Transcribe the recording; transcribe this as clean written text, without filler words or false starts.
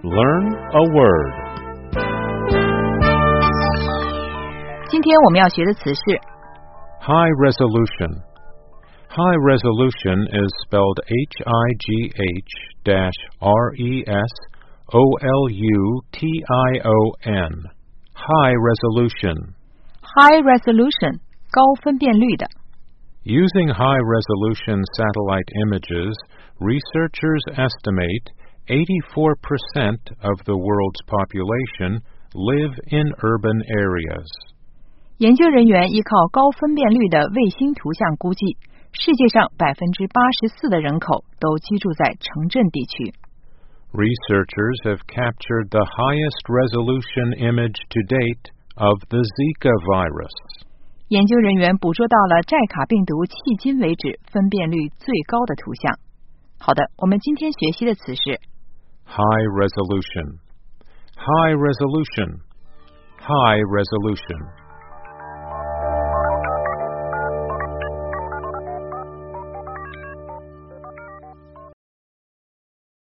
Learn a word. 今天我们要学的词是 High resolution. High resolution is spelled High-resolution. High resolution. High Resolution 高分辨率的 Using high-resolution satellite images, researchers estimate 84% of the world's population live in urban areas. 研究人员依靠高分辨率的卫星图像估计，世界上84%的人口都居住在城镇地区。 Researchers have captured the highest resolution image to date of the Zika virus. 研究人员捕捉到了寨卡病毒迄今为止分辨率最高的图像。好的，我们今天学习的词是 High resolution. High resolution. High resolution.